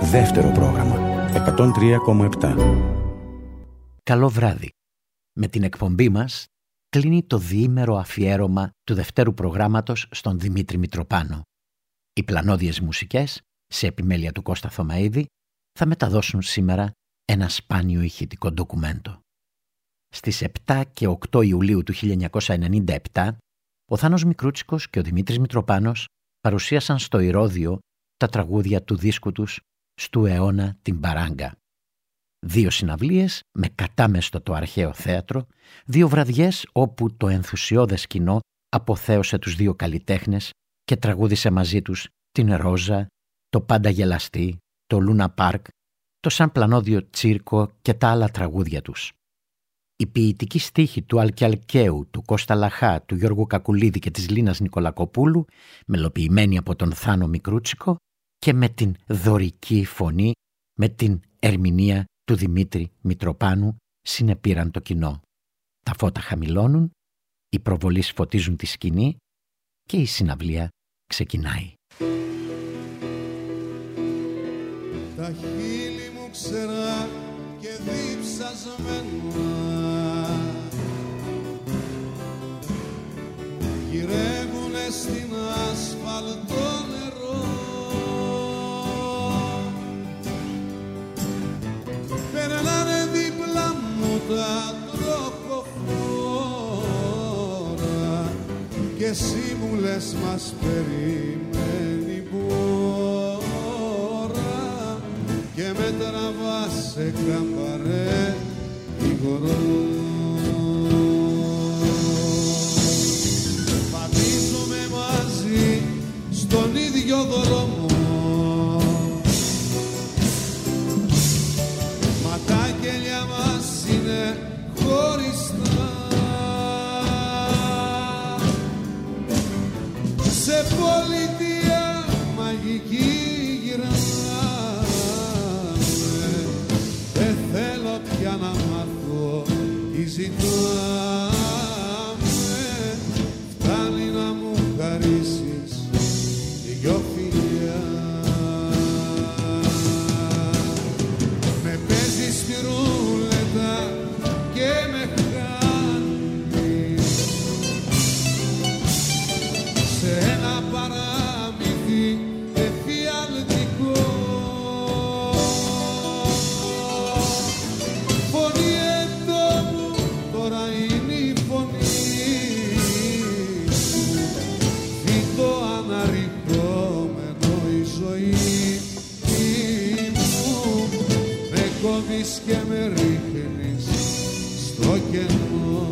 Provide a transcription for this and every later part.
Δεύτερο πρόγραμμα 103,7. Καλό βράδυ. Με την εκπομπή μας κλείνει το διήμερο αφιέρωμα του δευτέρου προγράμματος στον Δημήτρη Μητροπάνο. Οι πλανόδιες μουσικές, σε επιμέλεια του Κώστα Θωμαίδη, θα μεταδώσουν σήμερα ένα σπάνιο ηχητικό ντοκουμέντο. Στις 7 και 8 Ιουλίου του 1997, ο Θάνος Μικρούτσικος και ο Δημήτρης Μητροπάνος παρουσίασαν στο Ηρώδειο τα τραγούδια του δίσκου τους «Στου αιώνα την παράγκα». 2 συναυλίες με κατάμεστο το αρχαίο θέατρο, 2 βραδιές όπου το ενθουσιώδες κοινό αποθέωσε τους 2 καλλιτέχνες και τραγούδισε μαζί τους την Ρόζα, το Πάντα Γελαστή, το Λούνα Πάρκ, το Σαν Πλανόδιο Τσίρκο και τα άλλα τραγούδια τους. Η ποιητική στίχη του Άλκη Αλκαίου, του Κώστα Λαχά, του Γιώργου Κακουλίδη και της Λίνας Νικολακοπούλου, μελοποιημένη από τον Θάνο Μικρούτσικο και με την δωρική φωνή, με την ερμηνεία του Δημήτρη Μητροπάνου, συνεπήραν το κοινό. Τα φώτα χαμηλώνουν, οι προβολείς φωτίζουν τη σκηνή και η συναυλία ξεκινάει. Τα χείλη μου ξερά και διψασμένα γυρεύουνε στην ασφαλτό νερό. Περνάνε δίπλα μου τα τροχοφόρα και εσύ μου λες μας περιμένει μπόρα και με τραβάς σε καμπαρέ υγρό. Πατήσουμε μαζί στον ίδιο δρόμο, μα τα κελιά μας είναι χωριστά. Σε πολιτεία μαγική δεν θέλω πια να μάθω τι ζητάμε. Φτάνει να μου χαρίσεις 2 φιλιά. Με παίζεις στη ρούλετα και με χάνεις σε ένα παραμύθι εφιαλτικό. Και με ρίχνεις στο κενό.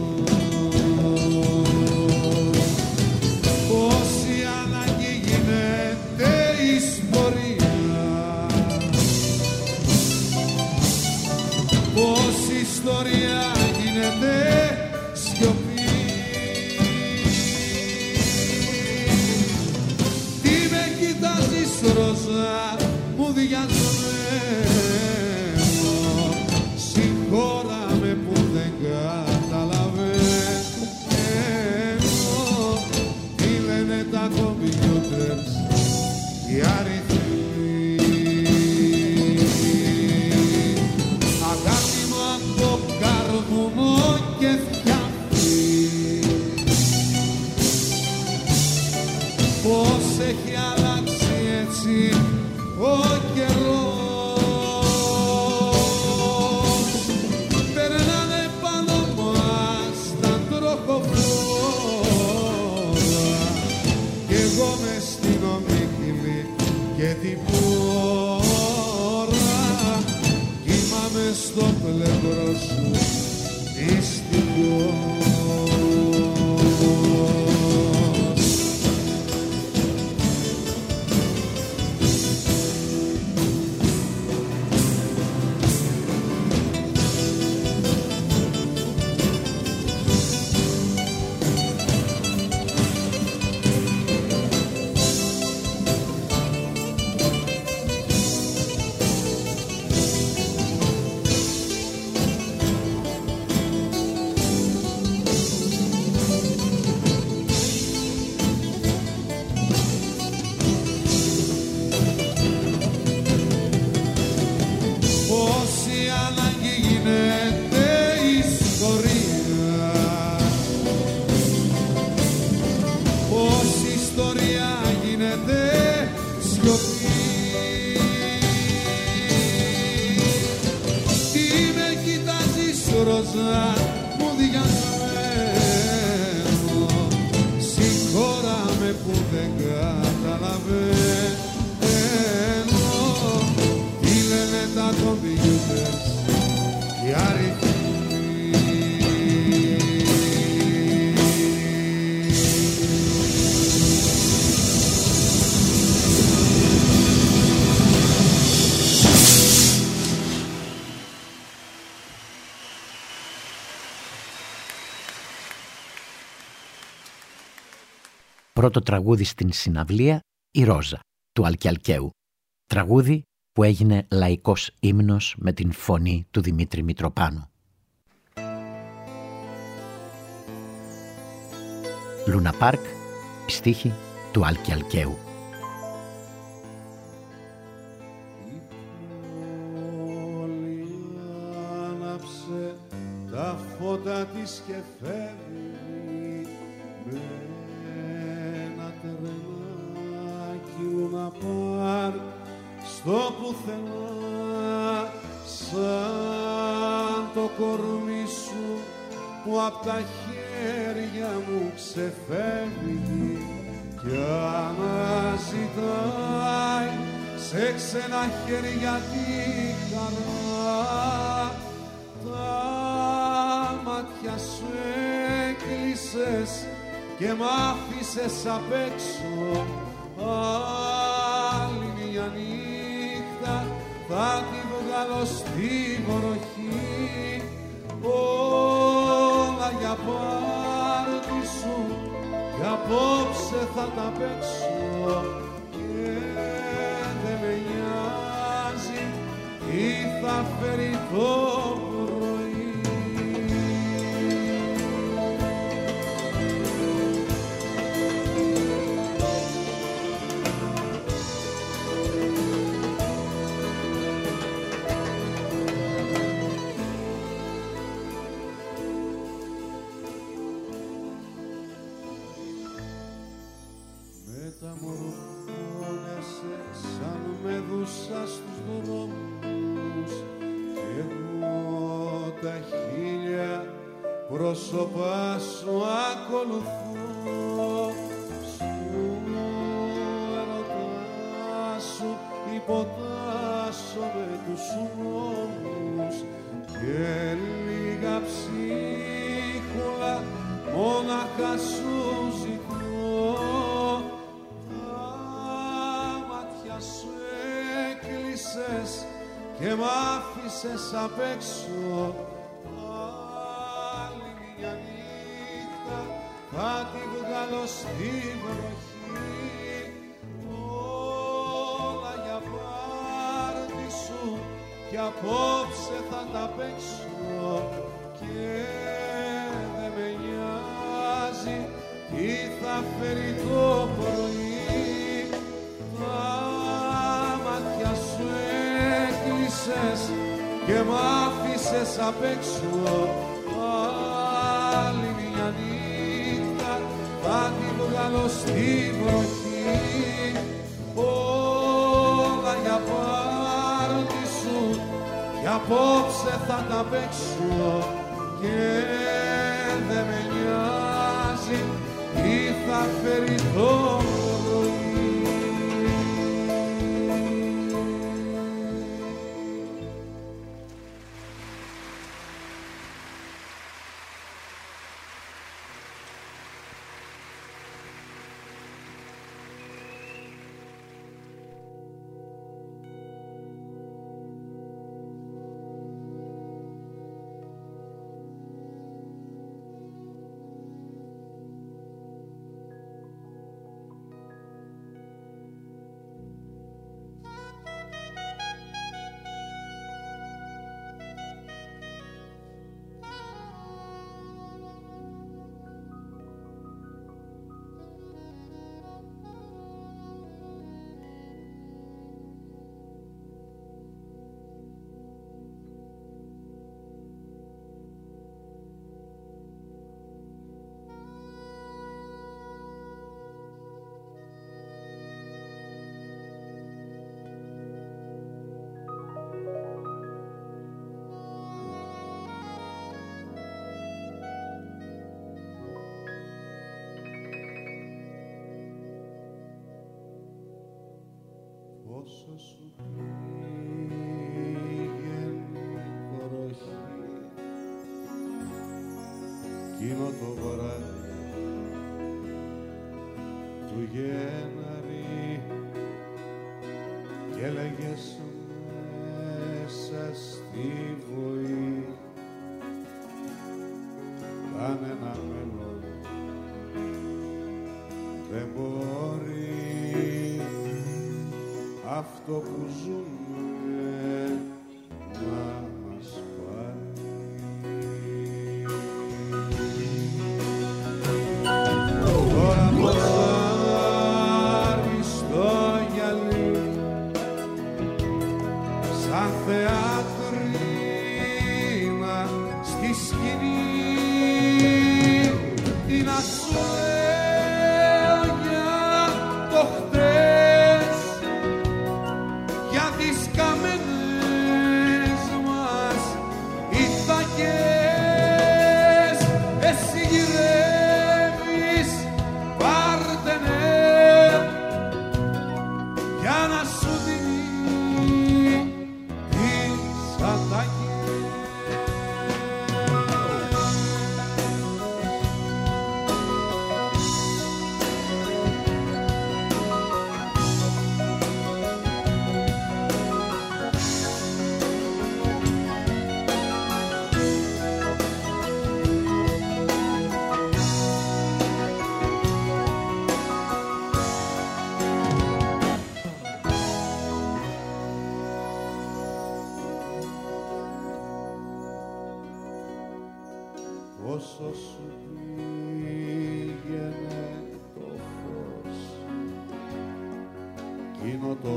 Πόση ανάγκη γίνεται ιστορία, πόση ιστορία γίνεται σιωπή. Τι με κοιτάζεις Ρόζα μου διασμένο, συγχώραμε που δεν καταλαβαίνω τι λένε τα κομπιούτερς, οι αριθμοί. Αγάπη μου από καρβουνό και φτιάχνει, πώς έχει αλλάξει έτσι ο καιρός. Και την πόρα κοιμάμαι στο πλευρό σου μυστικός. πρώτο τραγούδι στην συναυλία «Η Ρόζα» του Αλκιαλκαίου. Τραγούδι που έγινε λαϊκός ύμνος με την φωνή του Δημήτρη Μητροπάνου. Λούνα Πάρκ, στίχη του Αλκιαλκαίου. Τα φώτα της και φεύγει με ένα τρενάκι Λούνα Πάρκ στο πουθενά, σαν το κορμί σου που απ' τα χέρια μου ξεφεύγει κι αναζητάει σε ξένα χέρια τη χαρά. Τα μάτια σου έκλεισες και μ' άφησες απ' έξω. Άλλη μια νύχτα θα τη βγάλω στη βροχή. Όλα για πάρτι σου κι απόψε θα τα παίξω και δεν με νοιάζει τι θα φέρει το πρωί. Μεταμορφώνεσαι σαν μεδούσα στους δρόμους κι εγώ τα χίλια πρόσωπα σου ακολουθώ. Σου ερωτά σου υποτάσσω με τους νόμους και λίγα ψίχουλα μόναχα σου ζητώ. Και μ' άφησες απ' έξω. Άλλη μια νύχτα θα τη βγάλω στη βροχή. Όλα για πάρτι σου κι απόψε θα τα παίξω και δεν με νοιάζει τι θα φέρει το πρωί. Και μ' άφησες απ' έξω. Άλλη μια νύχτα θα τη βγάλω στη βροχή. Όλα για πάρτι σου κι απόψε θα τα παίξω και δεν με νοιάζει τι θα φέρει το πρωί. Όσο σου πήγαινε βροχή εκείνο το βράδυ του Γενάρη και έλεγες μέσα στη βοή κανένα μέλλον δεν μπορεί αυτό που ζούμε να μας πάρει. Τώρα ποτσάρει στο γυαλί σαν θεάτρινα στη σκηνή. Τι να σου λέω για το χτες, για τις καμένες μας ηθακές. Εσύ γυρεύεις πάρτενερ για να σου δίνει τις ατάκες. Όσο σου πήγαινε το φως εκείνο το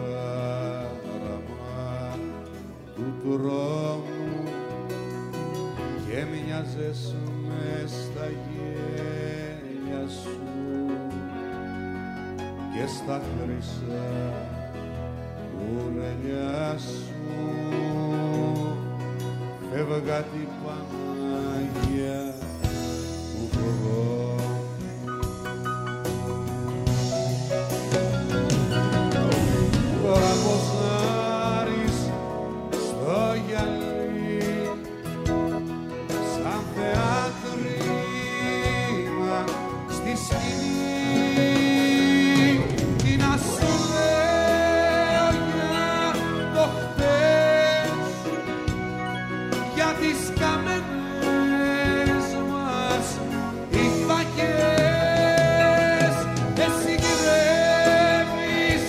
χάραμα του τρόμου και μοιάζες μες στα γέλια σου και στα χρυσά κουρελιά σου φεύγα την Παναγία του χρόνου. Τώρα ποζάρεις στο γυαλί σαν θεάτρινα στη σκηνή. Τι να σου λέω για το χτες, για τις καμένες μας ηθακές. Εσύ γυρεύεις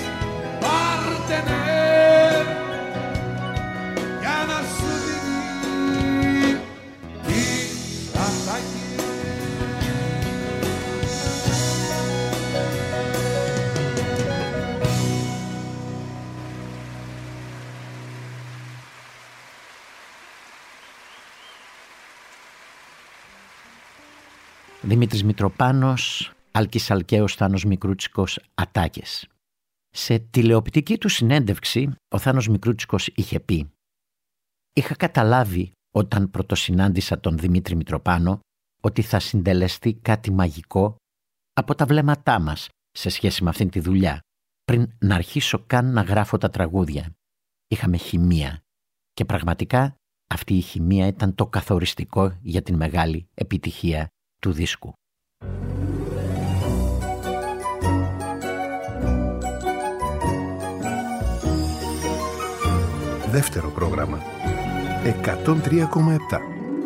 πάρτενερ για να σου δίνει τις ατάκες. Δημήτρης Μητροπάνος, Άλκης Αλκαίος, Θάνος Μικρούτσικος, Ατάκες. Σε τηλεοπτική του συνέντευξη, ο Θάνος Μικρούτσικος είχε πει «Είχα καταλάβει όταν πρωτοσυνάντησα τον Δημήτρη Μητροπάνο ότι θα συντελεστεί κάτι μαγικό από τα βλέμματά μας σε σχέση με αυτήν τη δουλειά, πριν να αρχίσω καν να γράφω τα τραγούδια. Είχαμε χημεία και πραγματικά αυτή η χημεία ήταν το καθοριστικό για την μεγάλη επιτυχία του δίσκου». Δεύτερο πρόγραμμα 103,7.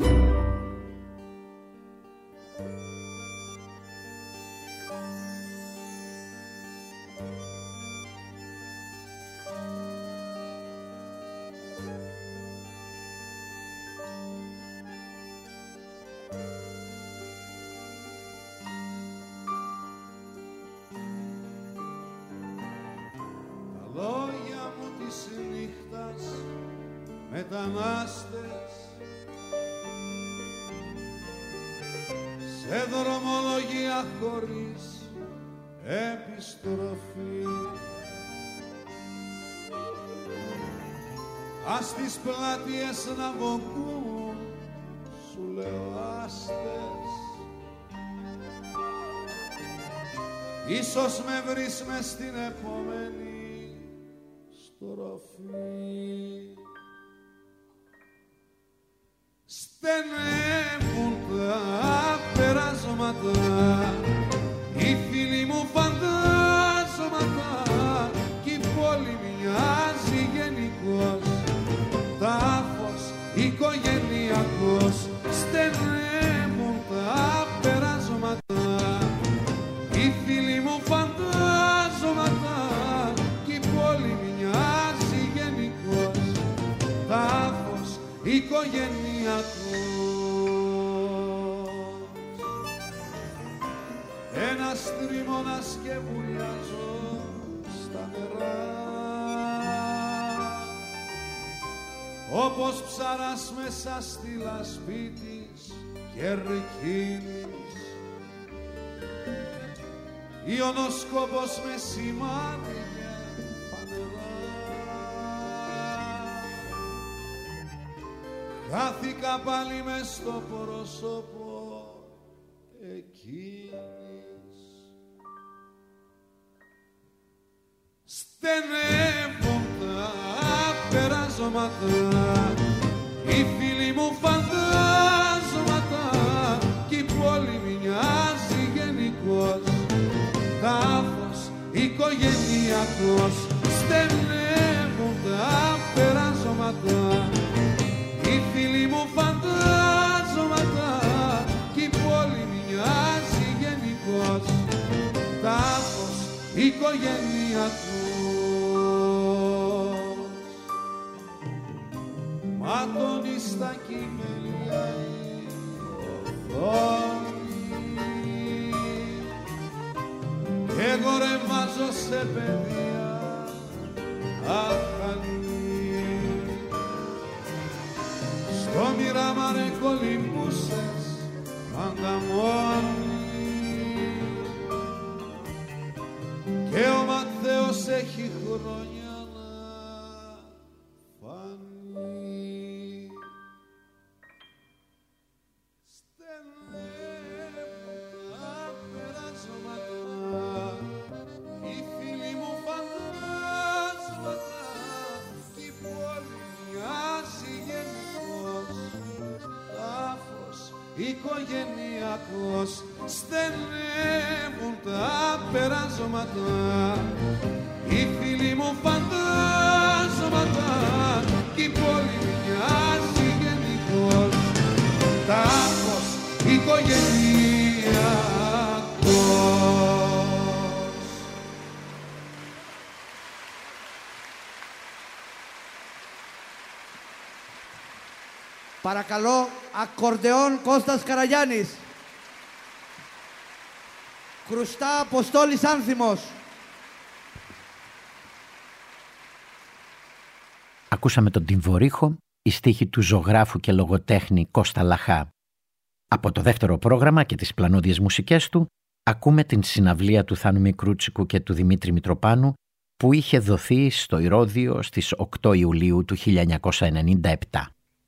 Μετανάστες σε δρομολογία χωρίς επιστροφή. Ας τις πλάτιες να βογκούν, σου λέω άστες. Ίσως με βρεις μες στην επόμενη στροφή. Στενεύουν τα περάσματα, οι φίλοι μου φαντάσματα κι η πόλη μοιάζει γενικώς τάφος οικογενειακός. Στενεύουν τα περάσματα, οι φίλοι μου οικογενειακός. Ένας τρίμωνας και βουλιάζω στα νερά, όπως ψαράς μέσα στη λασπή της κερκίνης, ιονοσκόπος με σημάδια φανερά. Χάθηκα πάλι μες στο πρόσωπο εκείνης. Στενεύουν τα περάσματα, οι φίλοι μου φαντάσματα, κι η πόλη μοιάζει γενικός, τάφος οικογενειακός. Στενεύουν τα περάσματα, οι φίλοι μου φαντάσματα, κι η πόλη μοιάζει γενικός, τάφος οικογενειακός. Ματώνει στα κυμέλια η οθόνη κι εγώ ρεμάζω σε παιδεία αχανή. Στο μοιράμα ρε κολυμπούσες πάντα μόνη και ο Ματθαίος έχει χρόνια να φανεί. Οικογενειακός, στενεύουν τα περάσματα, οι φίλοι μου φαντάσματα, κι η πόλη μοιάζει γενικός, τάφος οικογενειακός. Παρακαλώ, ακορντεόν Κώστας Καραγιάννης. Κρουστά Αποστόλης Άνθιμος. Ακούσαμε τον Τιμβορύχο, η στίχη του ζωγράφου και λογοτέχνη Κώστα Λαχά. Από το δεύτερο πρόγραμμα και τις πλανόδιες μουσικές του, ακούμε την συναυλία του Θάνου Μικρούτσικου και του Δημήτρη Μητροπάνου που είχε δοθεί στο Ηρώδειο στις 8 Ιουλίου του 1997.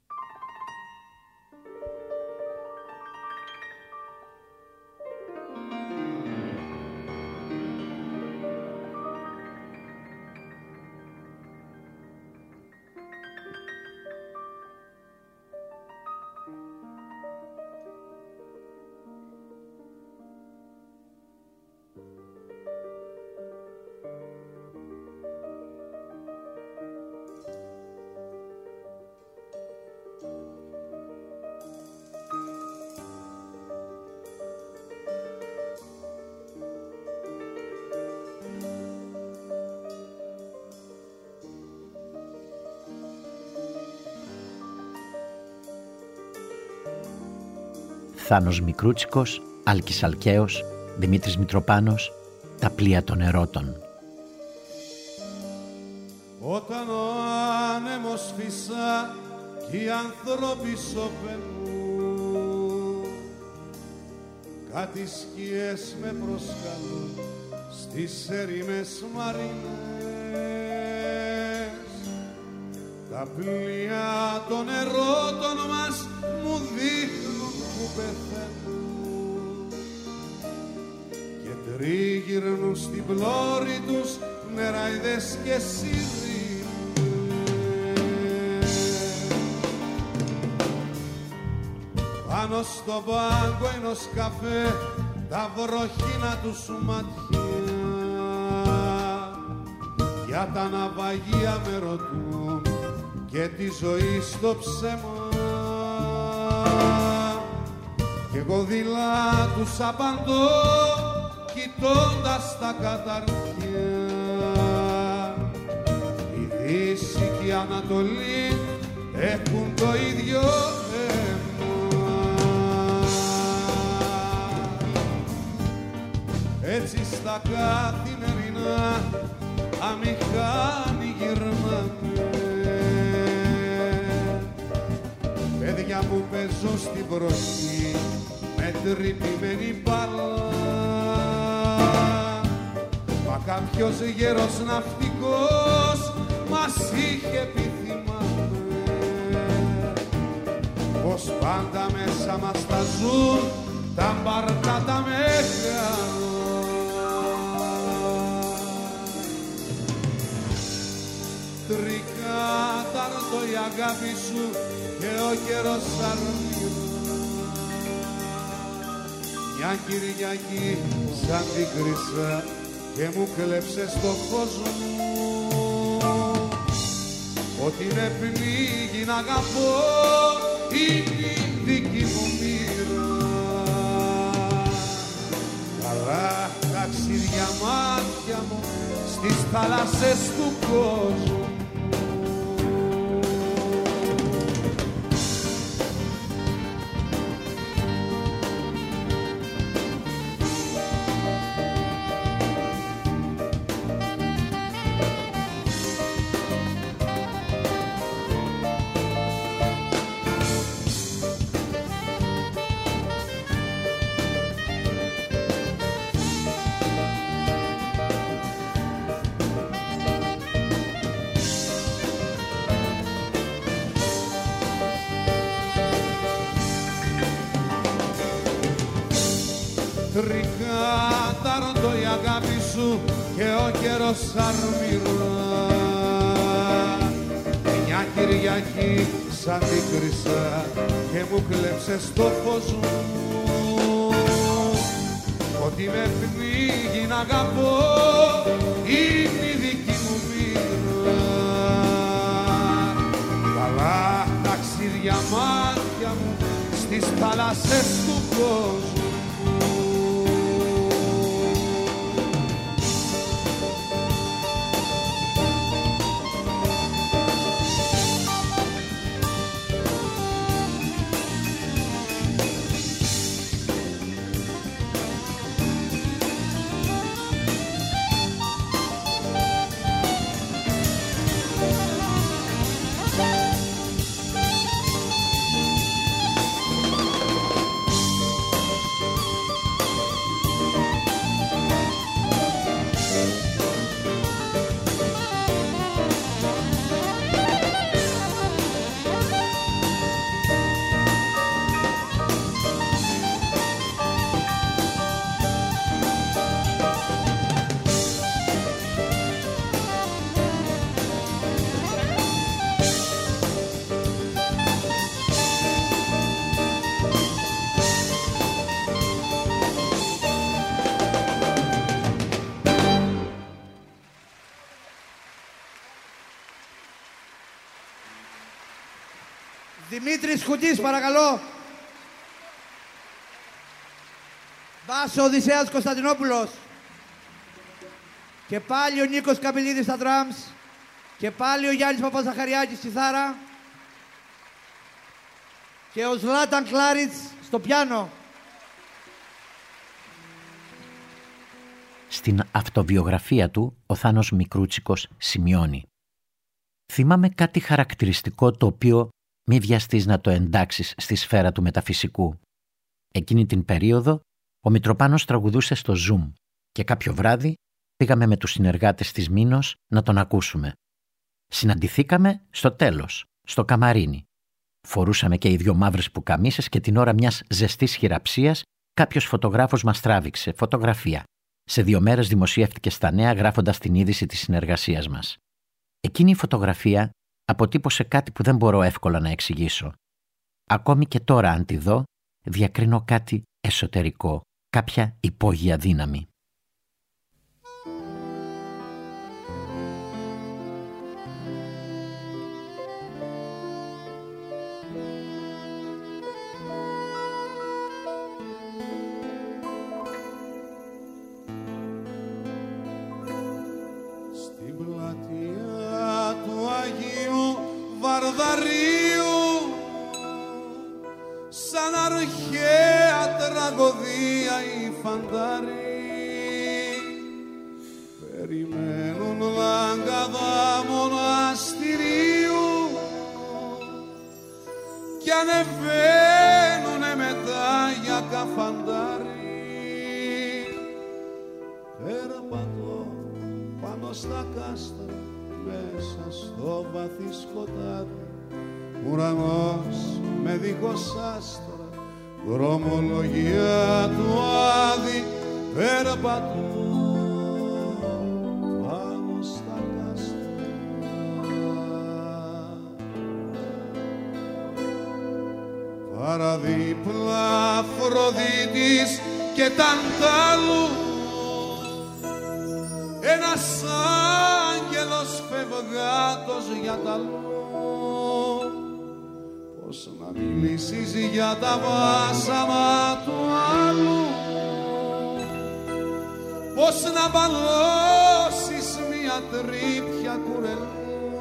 Θάνος Μικρούτσικος, Άλκης Αλκαίος, Δημήτρης Μητροπάνος, τα πλοία των ερώτων. Όταν ο άνεμος φύσα κι οι άνθρωποι σωπαίνουν, κάτι σκιές με προσκαλούν στις ερήμες μαρίνες, τα πλοία των ερώτων μας μου δείχνουν που πεθαίνουν και τρίγυρνουν στην πλώρη τους νεράιδες και σιδηρές. Πάνω στο πάγκο ενός καφέ τα βροχίνα τους ματιά για τα ναυαγία με ρωτούν και τη ζωή στο ψέμα κι εγώ δειλά τους απαντώ κοιτώντας τα καταρχεία. Η Δύση και η Ανατολή έχουν το ίδιο αίμα. Έτσι στα καθημερινά αμηχάνη γυρνάμε. Παιδιά μου παίζω στην βροχή με τρυπημένη μπάλα. Μα κάποιος γέρος ναυτικός μας είχε πει, θυμάμαι, πως πάντα μέσα μας τα ζουν τα μπαρτά τα μεγάλα. Τρικάταρτο η αγάπη σου και ο καιρός αρμύρα. Μια Κυριακή σαν την κρίσα και μου κλέψε στο φως μου. Ότι με πνίγει να αγαπώ είναι η δική μου μοίρα. Καλά ταξίδια μάτια μου στις θάλασσες του κόσμου. Τρικάταρτο η αγάπη σου και ο καιρός αρμύρα. Μια Κυριακή σαν την κρίσα και μου κλέψε στο φως μου. Ότι με πνίγει να αγαπώ είναι η δική μου μοίρα. Καλά ταξίδια μάτια μου στις θάλασσες του κόσμου. Δημήτρης Χουντής, παρακαλώ. Βάσο Οδυσσέας Κωνσταντινόπουλος. Και πάλι ο Νίκος Καπηλίδης στα drums. Και πάλι ο Γιάννης Παπαζαχαριάκης στη θάρα. Και ο Ζλάταν Κλάριτς στο πιάνο. Στην αυτοβιογραφία του, ο Θάνος Μικρούτσικος σημειώνει: «Θυμάμαι κάτι χαρακτηριστικό το οποίο μη βιαστείς να το εντάξεις στη σφαίρα του μεταφυσικού. Εκείνη την περίοδο, ο Μητροπάνος τραγουδούσε στο Zoom και κάποιο βράδυ πήγαμε με τους συνεργάτες της Μήνος να τον ακούσουμε. Συναντηθήκαμε στο τέλος, στο καμαρίνι. Φορούσαμε και οι δυο μαύρες πουκαμίσες και την ώρα μιας ζεστής χειραψίας κάποιος φωτογράφος μας τράβηξε φωτογραφία. Σε 2 μέρες δημοσιεύτηκε στα νέα γράφοντας την είδηση της συνεργασίας μας. Εκείνη η φωτογραφία αποτύπωσε κάτι που δεν μπορώ εύκολα να εξηγήσω. Ακόμη και τώρα αν τη δω, διακρίνω κάτι εσωτερικό, κάποια υπόγεια δύναμη. Στην πλατεία του Αγίου Βαρδαρίου φαντάρι, περιμένουν λαγκαδά μοναστηρίου κι ανεβαίνουνε μετά για καφαντάρι. Περπατώ πάνω στα κάστρα μέσα στο βαθύ σκοτάδι, ουρανός με δίχως άστρα, δρομολογία του άδει. Περπατώ πάνω στα κάστρα. Παραδίπλα Αφροδίτης και Ταντάλου, ένας άγγελος φευγάτος για τα πώς να μιλήσεις για τα βάσανα του άλλου, πώς να μπαλώσεις μια τρύπια κουρελού.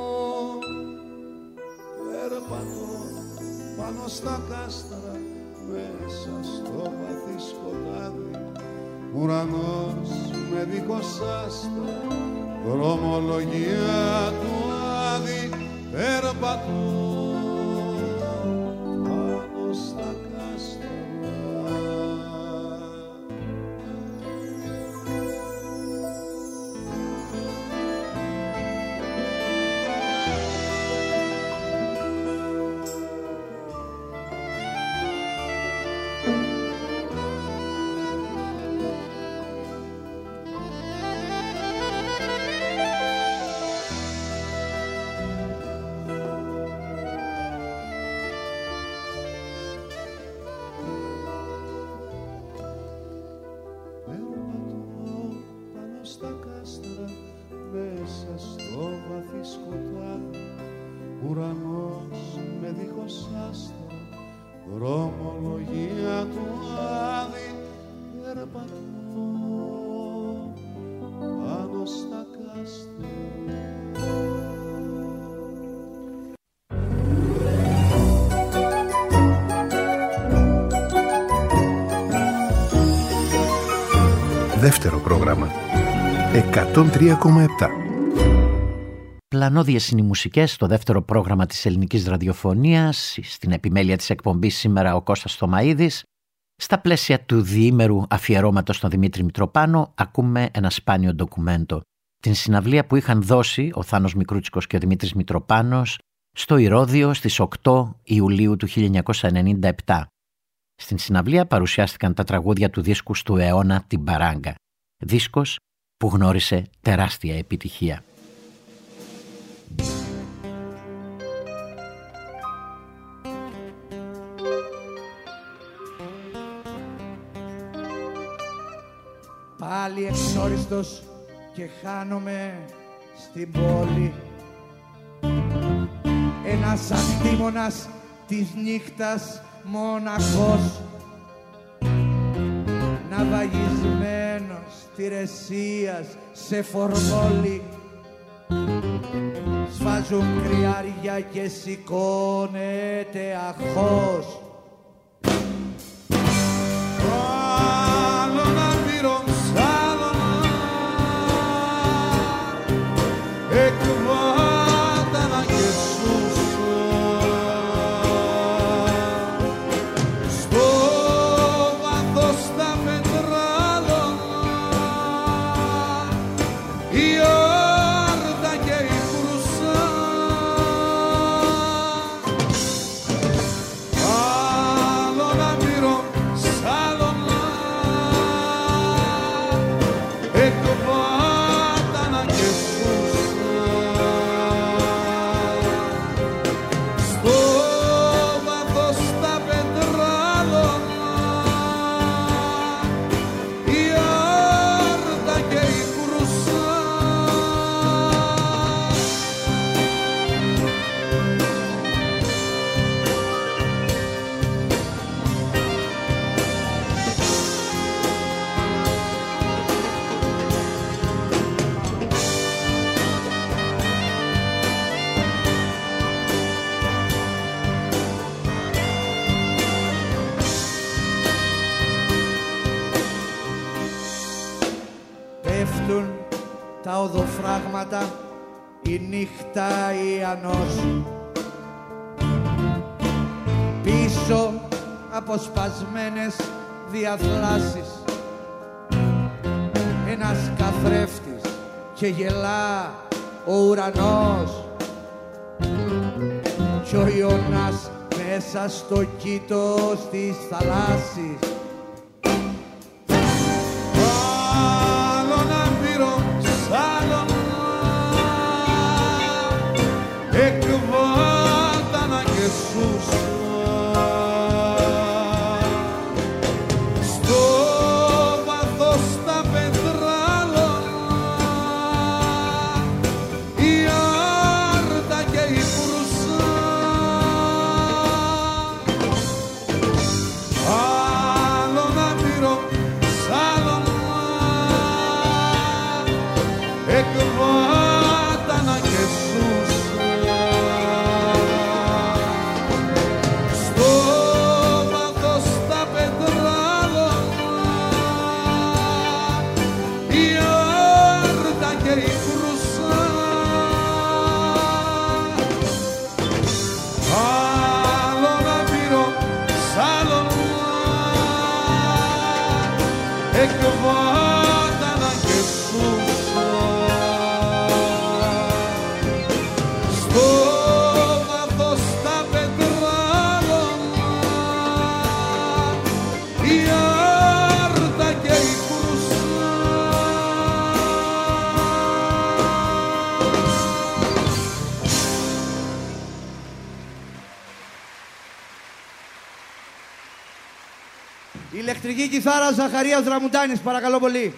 Περπατώ πάνω στα κάστρα μέσα στο βαθύ σκοτάδι, ουρανός με δίχως άστρα, δρομολογία του άδει. Περπατώ πάνω στα κάστρα. Δρομολογία του άδει. Περπατώ πάνω στα κάστρα. Δεύτερο πρόγραμμα 103,7. Πλανόδιες είναι οι μουσικές στο δεύτερο πρόγραμμα της ελληνικής ραδιοφωνίας. Στην επιμέλεια της εκπομπής σήμερα ο Κώστας Θωμαίδης. Στα πλαίσια του διήμερου αφιερώματος στον Δημήτρη Μητροπάνο ακούμε ένα σπάνιο ντοκουμέντο. Την συναυλία που είχαν δώσει ο Θάνος Μικρούτσικος και ο Δημήτρης Μητροπάνος στο Ηρώδειο στις 8 Ιουλίου του 1997. Στην συναυλία παρουσιάστηκαν τα τραγούδια του δίσκου του αιώνα «Την Παράγκα». Δίσκος που γνώρισε τεράστια επιτυχία. Πάλι εξόριστος και χάνομαι στην πόλη, ένας αντίμονας της νύχτας μοναχός, ναυαγισμένος τηρεσίας σε φορμόλι. Σφάζουν κρυάρια και σηκώνεται αχώς. Ah φράγματα η νύχτα η ανός. Πίσω από σπασμένες διαθλάσεις ένας καθρέφτης και γελά ο ουρανός κι ο Ιωνάς μέσα στο κήτος της θαλάσσης. Άλλον άπειρο σάλον εκβάτανα και σούσα στο βάθος τα πετράλωνα η άρτα και η φρούσα. Άλλον άπειρο σάλον εκβάτανα και σούσα στο βάθος τα πετράλωνα η άρτα και η φρούσα. Άλλον άπειρο σάλον εκβάτανα και σούσα στο βάθος τα πετράλωνα η άρτα και η φρούσα. Ηλεκτρική κιθάρα Ζαχαρίας Δραμουντάνης, παρακαλώ πολύ.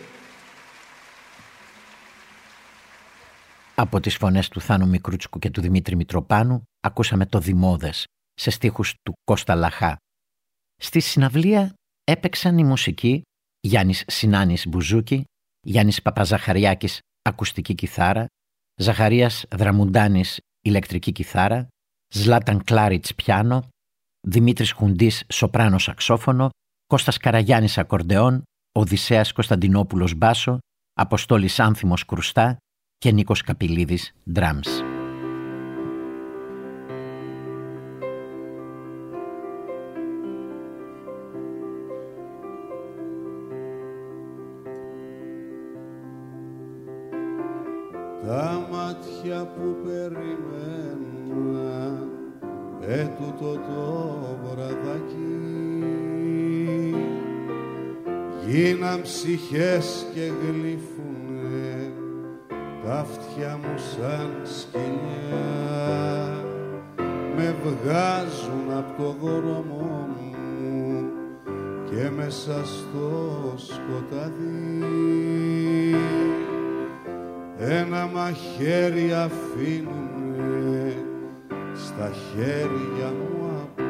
Από τις φωνές του Θάνου Μικρούτσικου και του Δημήτρη Μητροπάνου ακούσαμε το Δημόδες σε στίχους του Κώστα Λαχά. Στη συναυλία έπαιξαν η μουσική Γιάννης Συνάνης μπουζούκι, Γιάννης Παπαζαχαριάκης ακουστική κιθάρα, Ζαχαρίας Δραμουντάνης ηλεκτρική κιθάρα, Ζλάταν Κλάριτς πιάνο, Δημήτρης Χουντής σοπράνο σαξόφωνο, Κώστας Καραγιάννης ακορντεόν, Οδυσσέας Κωνσταντινόπουλος μπάσο, Αποστόλης Άνθιμος κρουστά και Νίκος Καπηλίδης ντράμς. Τα μάτια που περιμένα ετούτο το βραδάκι γίναν ψυχές και γλύφουνε τα αυτιά μου σαν σκυλιά, με βγάζουν απ' το δρόμο μου και μέσα στο σκοτάδι ένα μαχαίρι αφήνουνε στα χέρια μου απ'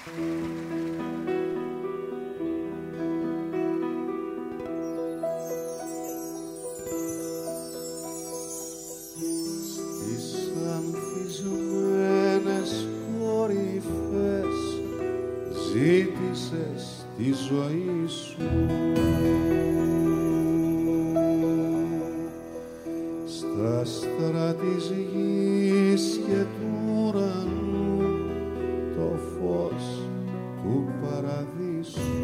Ζήτησες τη ζωή σου στα άστρα της γης και του ουρανού το φως του παραδείσου.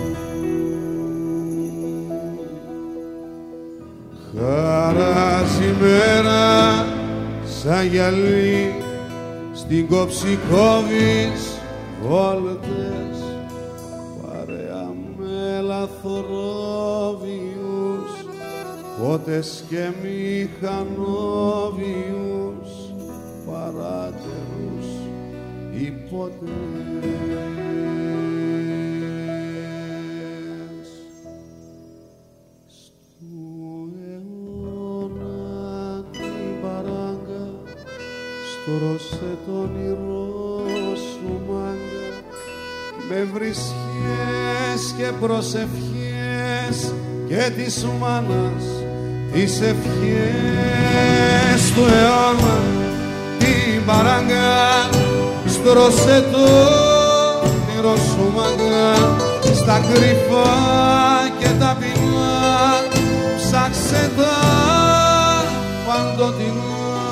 Χαράζει μέρα σαν γυαλί, στην κόψη κόβεις βόλτες παρέα με λαθρόβιους, πότες και μηχανόβιους, παράτερους υπότες. Στου αιώνα την παράγκα, στρώσε το όνειρό σου μάγκα, με βρισχές και προσευχές και της μάνας τις ευχές του αιώνα. Την παράγκα στρώσε το όνειρο σου μάγκα, στα κρυφά και τα πεινά ψάξε τα παντοτινά.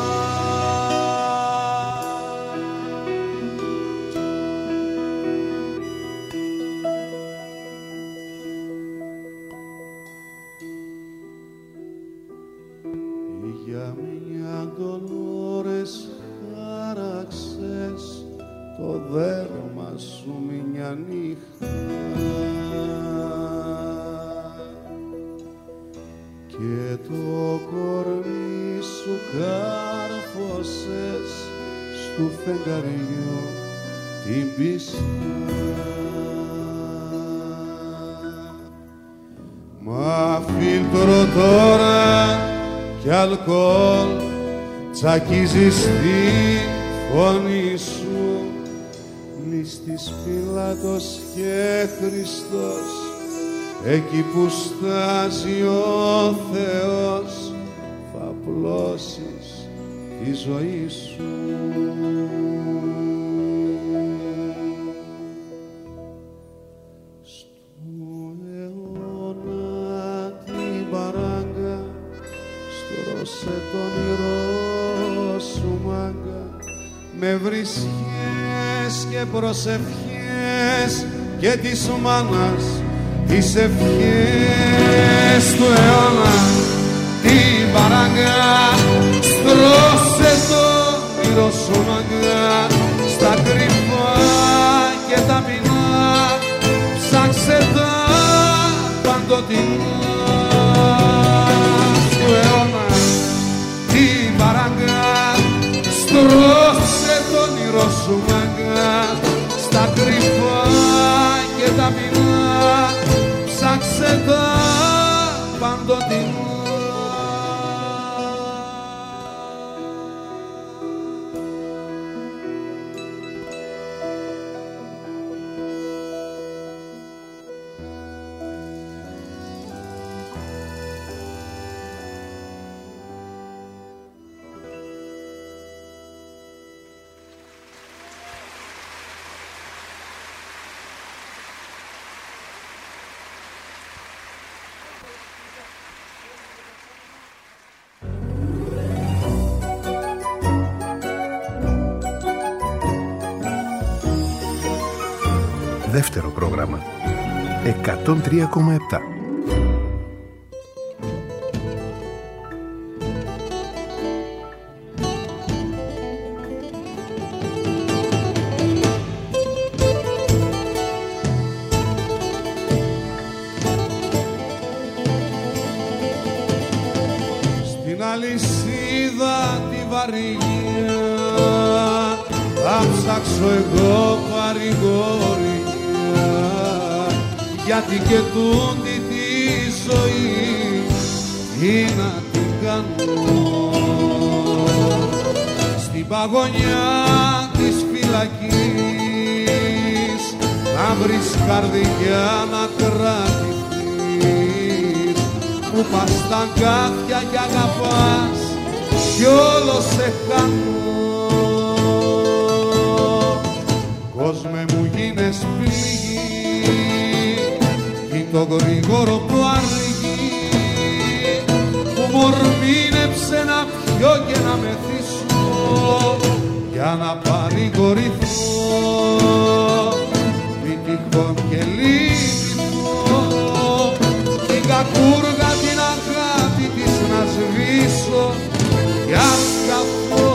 Για μια ντολόρες χάραξες το δέρμα σου μια νύχτα και το κορμί σου κάρφωσες στου φεγγαριού την πίστα. Μα φίλτρο τώρα κι αλκοόλ τσακίζεις τη φωνή σου, μνήστης Πιλάτος και Χριστός, εκεί που στάζει ο Θεός θα απλώσεις τη ζωή σου. Στου αιώνα την παράγκα στρώσε το όνειρό σου μάγκα, με βρισχές και προσευχές και της μάνας τις ευχές του αιώνα. Την παράγκα στρώσε το όνειρο σου μάγκα, στα κρυφά και τα πεινά ψάξε τα παντοτινά. Του αιώνα την παράγκα στρώσε το όνειρο σου μάγκα, στα κρυφά και τα πεινά ψάξε τα παντοτινά. Δεύτερο πρόγραμμα 103,7. Στην αλυσίδα τη βαρύγια θα ψάξω εγώ παρηγόρια, γιατί και τούτη τη ζωή τι να την κάνω. Στην παγωνιά της φυλακής να βρεις καρδιά να κρατηθείς, που πας στα αγκάθια κι αγαπάς κι όλο σε χάνω. Κόσμε μου γίνες πληγή κι το γρήγορο που αργεί, που μορμήνεψε να πιω και να μεθύσω για να παρηγορηθώ, μη τυχόν και λύπηθώ, την κακούργα την αγάπη της να σβήσω κι ας καώ.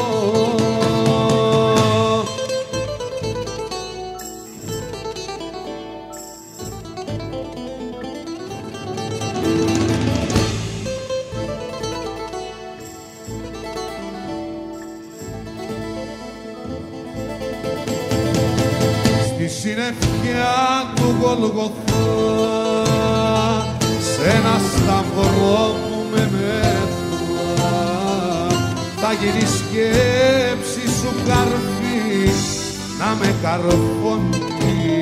Συννεφιά του Γολγοθά, σ' ένα σταυρό που με μέτρα, θα γίνει σκέψη σου καρφί να με καρφώνει,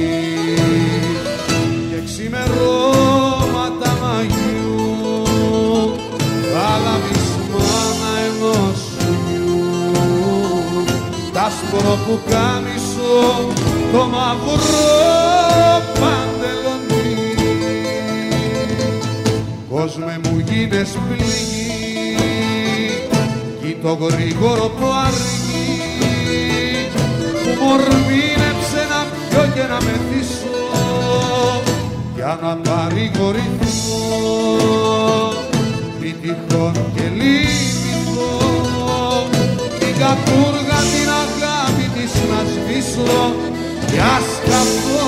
και ξημερώματα Μαγιού θα λάβεις μάνα ενός σου γιου, τ' άσπρο πουκάμισο το μαύρο παντελονί. Κόσμε μου γίνες πληγή κι το γρήγορο που αργεί, που μορμήνεψε να πιω και να μεθύσω για να παρηγορηθώ, μη τυχόν και λύπηθώ, την κακούργα την αγάπη της να σβήσω κι ας καώ.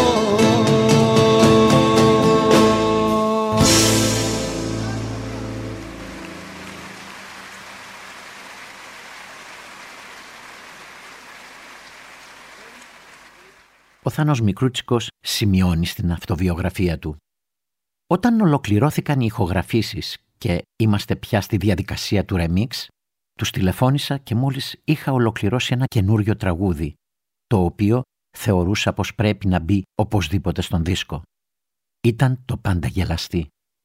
Ο Θάνος Μικρούτσικος σημειώνει στην αυτοβιογραφία του: «Όταν ολοκληρώθηκαν οι ηχογραφήσεις και είμαστε πια στη διαδικασία του ρεμίξ, τους τηλεφώνησα και μόλις είχα ολοκληρώσει ένα καινούριο τραγούδι, το οποίο θεωρούσα πως πρέπει να μπει οπωσδήποτε στον δίσκο. Ήταν το Πάντα γελαστή.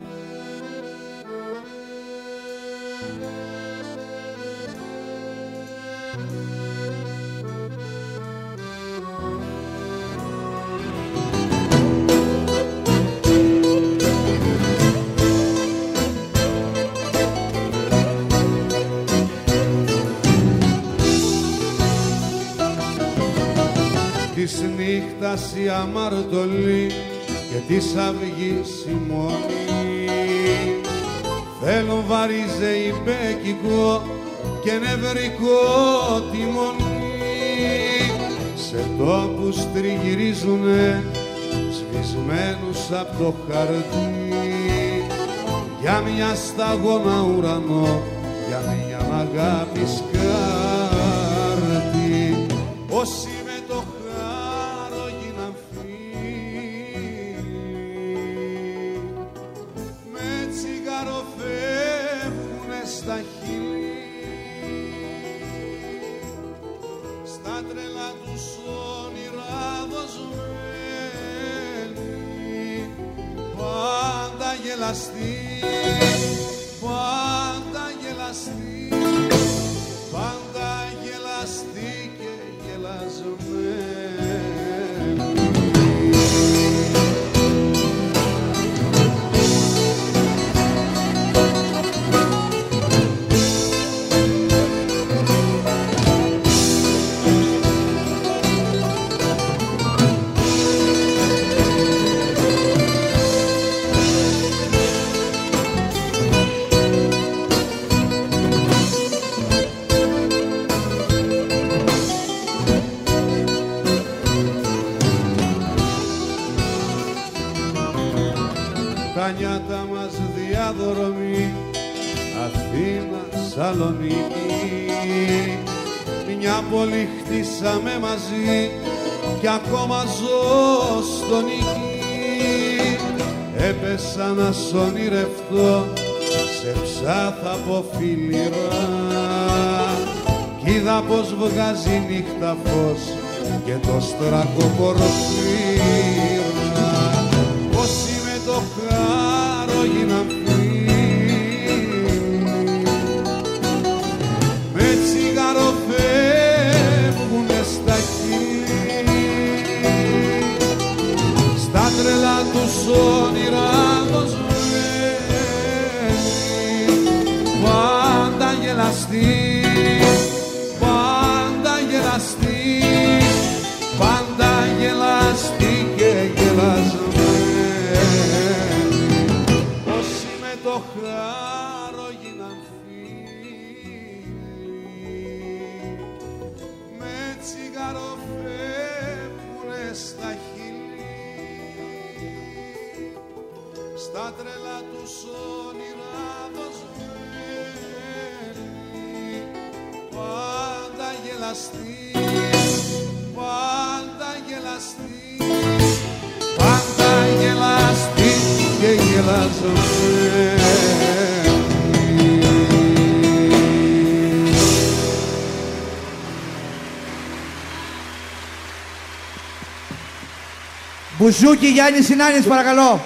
Της νύχτας η αμαρτωλή και της αυγής η μόνη, θέλω βαριζεϊμπέκικο και νευρικό τιμόνι, σε τόπους τριγυρίζουνε σβησμένους απ' το χαρτί, για μια σταγόνα ουρανό, για μια αγάπη σκάρτη. Όσοι με το χάρο γίναν φίλοι, με τσιγάρο φεύγουνε στα χείλη, στα τρελά τους όνειρα δοσμένοι, πάντα γελαστοί, πάντα γελαστοί, πάντα γελαστοί και γελασμένοι. Τα νιάτα μας διαδρομή Αθήνα, Σαλονίκη, μια πόλη χτίσαμε μαζί κι ακόμα ζω στο νίκη. Έπεσα να σ' ονειρευτώ σε ψάθα από φιλιρά κι είδα πως βγάζει νύχτα φως και το στράκο πορφύρα, όσοι με το χάρο γίναν φίλοι, με τσιγάρο φεύγουνε στα χείλη, στα τρελά τους όνειρα πάντα γελαστή, πάντα γελαστή, πάντα γελαστή και γελασμένη, όσοι με το χάρο γίναν φίλοι, με τσιγάρο φεύγουνε στα χείλη, στα τρελά τους όνειρα πάντα γελαστή, πάντα γελαστή, πάντα γελαστή και γελασμένη. Μπουζούκι Γιάννης Συνάνης, παρακαλώ.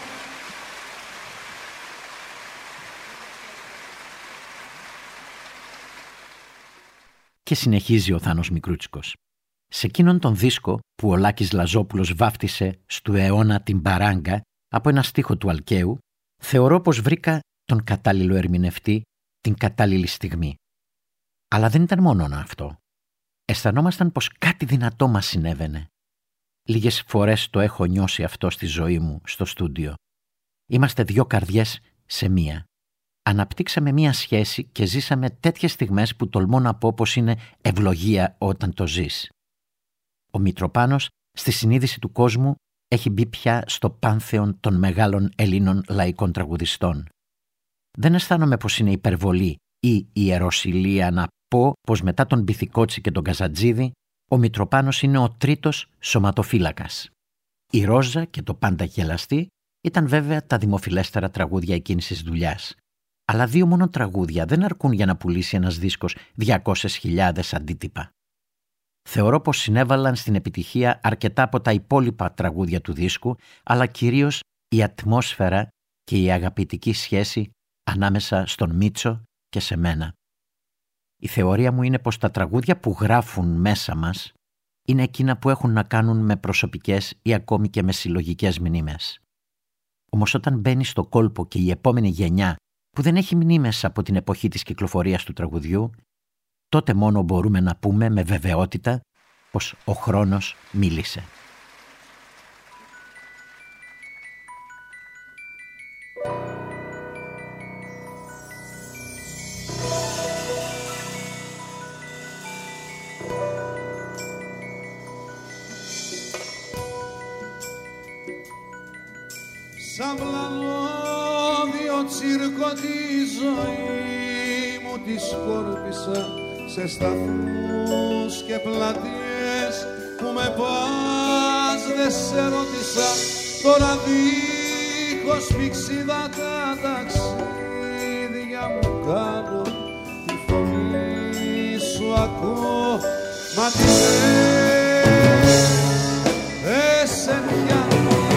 Και συνεχίζει ο Θάνος Μικρούτσικος. Σε εκείνον τον δίσκο που ο Λάκης Λαζόπουλος βάφτισε «Στου αιώνα την παράγκα» από ένα στίχο του Αλκαίου, θεωρώ πως βρήκα τον κατάλληλο ερμηνευτή την κατάλληλη στιγμή. Αλλά δεν ήταν μόνο αυτό. Αισθανόμασταν πως κάτι δυνατό μας συνέβαινε. Λίγες φορές το έχω νιώσει αυτό στη ζωή μου στο στούντιο. Είμαστε δυο καρδιές σε μία. Αναπτύξαμε μία σχέση και ζήσαμε τέτοιες στιγμές που τολμώ να πω πως είναι ευλογία όταν το ζεις. Ο Μητροπάνος στη συνείδηση του κόσμου έχει μπει πια στο πάνθεον των μεγάλων Ελλήνων λαϊκών τραγουδιστών. Δεν αισθάνομαι πως είναι υπερβολή ή ιεροσυλία να πω πως μετά τον Μπιθικότσι και τον Καζατζίδη ο Μητροπάνος είναι ο τρίτος σωματοφύλακας. Η Ρόζα και το Πάντα γελαστή ήταν βέβαια τα δημοφιλέστερα τραγούδια εκείνης της δουλειάς. Αλλά 2 μόνο τραγούδια δεν αρκούν για να πουλήσει ένας δίσκος 200.000 αντίτυπα. Θεωρώ πως συνέβαλαν στην επιτυχία αρκετά από τα υπόλοιπα τραγούδια του δίσκου, αλλά κυρίως η ατμόσφαιρα και η αγαπητική σχέση ανάμεσα στον Μίτσο και σε μένα. Η θεωρία μου είναι πως τα τραγούδια που γράφουν μέσα μας είναι εκείνα που έχουν να κάνουν με προσωπικές ή ακόμη και με συλλογικές μνήμες. Όμως όταν μπαίνει στο κόλπο και η επόμενη γενιά που δεν έχει μνήμες από την εποχή της κυκλοφορίας του τραγουδιού, τότε μόνο μπορούμε να πούμε με βεβαιότητα πως ο χρόνος μίλησε. Σαν πλανόδιο τσίρκο τη ζωή μου τη σκόρπισα σε σταθμούς και πλατείες που με πας δεν σε ρώτησα, τώρα δίχως πηξίδα τα ταξίδια μου κάνω, τη φωνή σου ακούω, μα τι δεν σε πιάνω.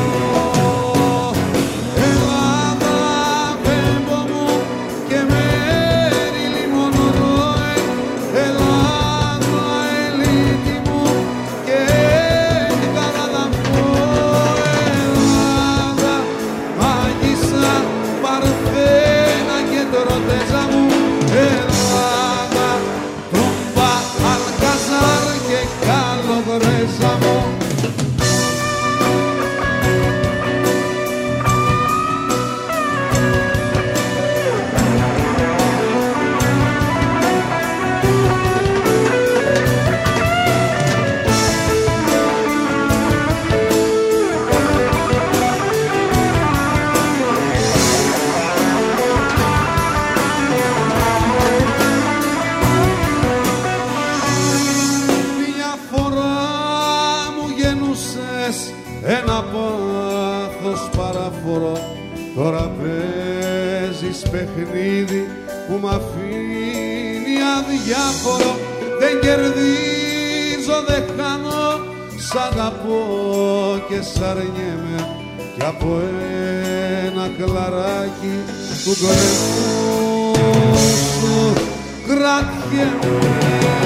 Ένα πάθος παραφορώ, τώρα παίζεις παιχνίδι που μ' αφήνει αδιάφορο. Δεν κερδίζω, δεν χάνω, Σ' αγαπώ και σ' αρνιέμαι κι από ένα κλαράκι του γκρεμού σου κρατιέμαι.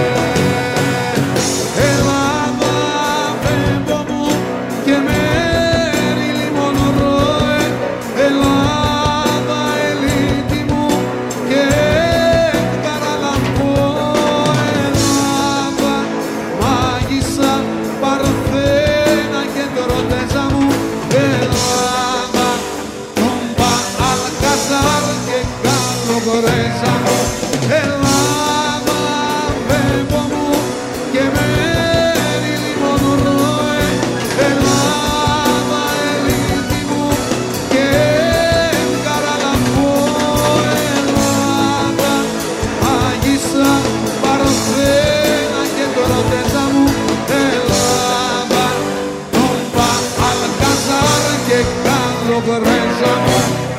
Ελλάδα πέμπω μου και Μέριλιν Μονρόε, Ελλάδα ελίτη μου και Καραλαμπό, Ελλάδα μάγισσα Παρθένα και Τροτέζα μου, Ελλάδα τούμπα Αλκαζάρ και Καλογορέζα μου, Ελλάδα πέμπω μου και Μέριλιν Μονρόε, Ελλάδα ελίτη μου και Καραλαμπό, Ελλάδα μάγισσα Παρθένα και Τροτέζα μου, Ελλάδα τούμπα Αλκαζάρ και Καλογορέζα μου.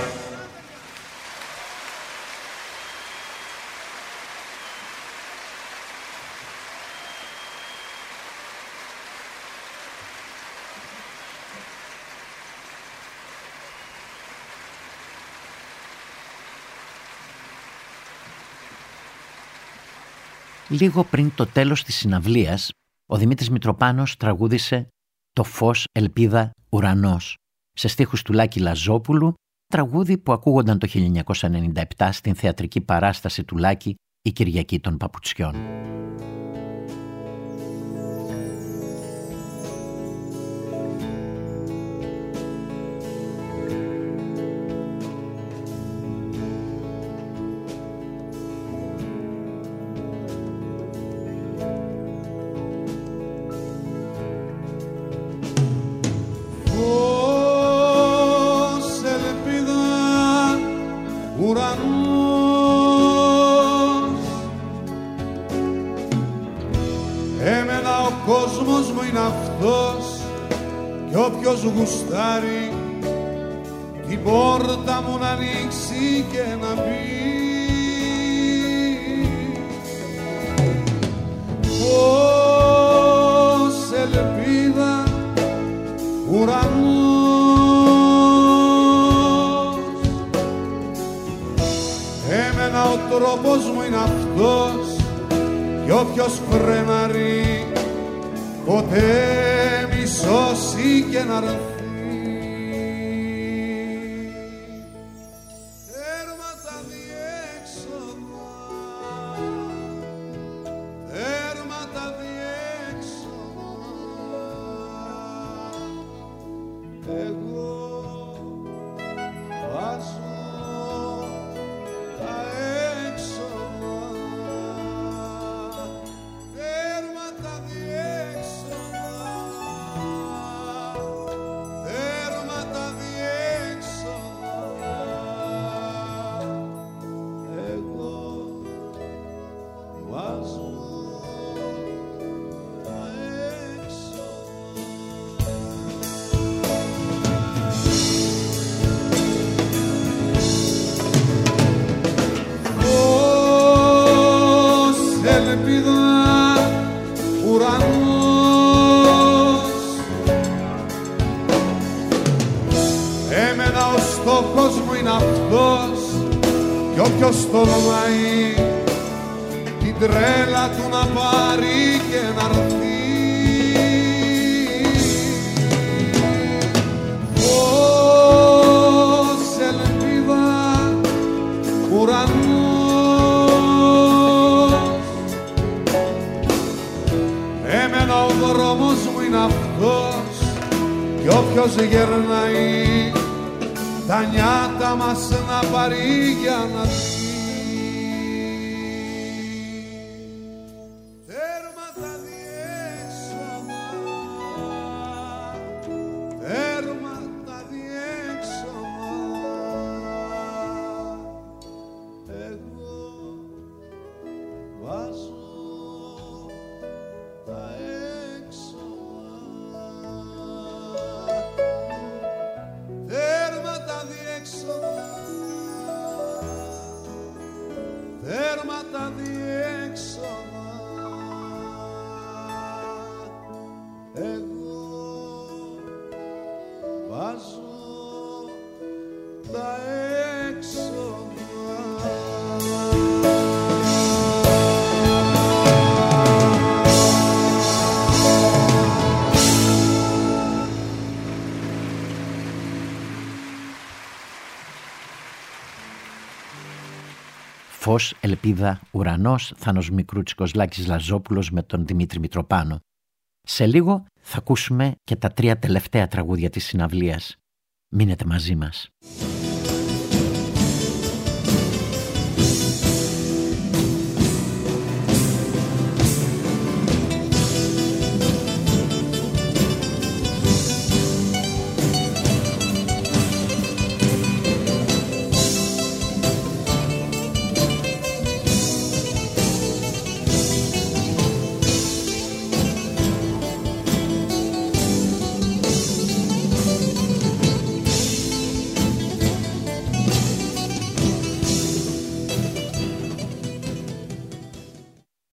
Λίγο πριν το τέλος της συναυλίας, ο Δημήτρης Μητροπάνος τραγούδισε «Το φως, ελπίδα, ουρανός» σε στίχους του Λάκη Λαζόπουλου, τραγούδι που ακούγονταν το 1997 στην θεατρική παράσταση του Λάκη «Η Κυριακή των Παπουτσιών». Όποιος γουστάρει την πόρτα μου να ανοίξει και να μπει, πως ελπίδα ουρανός, εμένα ο τρόπος μου είναι αυτός κι όποιος φρενάρει ποτέ μη σώσει και να ρθεί. Τέρμα τα διέξοδα, τέρμα τα διέξοδα, εγώ βάζω τα έξοδα, τέρμα τα διέξοδα. Εμένα ο στόχος μου είναι αυτός κι όποιος τολμάει την τρέλα του να πάρει και να ρθεί. Ως ελπίδα ουρανός, εμένα ο δρόμος μου είναι αυτός κι όποιος γερνάει τα νιάτα μας να πάρει για να δει. Τέρμα τα διέξοδα, τέρμα τα διέξοδα, εγώ βάζω τα έξοδα, τέρμα τα διέξοδα, εγώ βάζω τα έξοδα. Φως, ελπίδα, ουρανός, Θάνος Μικρούτσικος, Λάκης Λαζόπουλος με τον Δημήτρη Μητροπάνο. Σε λίγο θα ακούσουμε και τα 3 τελευταία τραγούδια της συναυλίας. Μείνετε μαζί μας.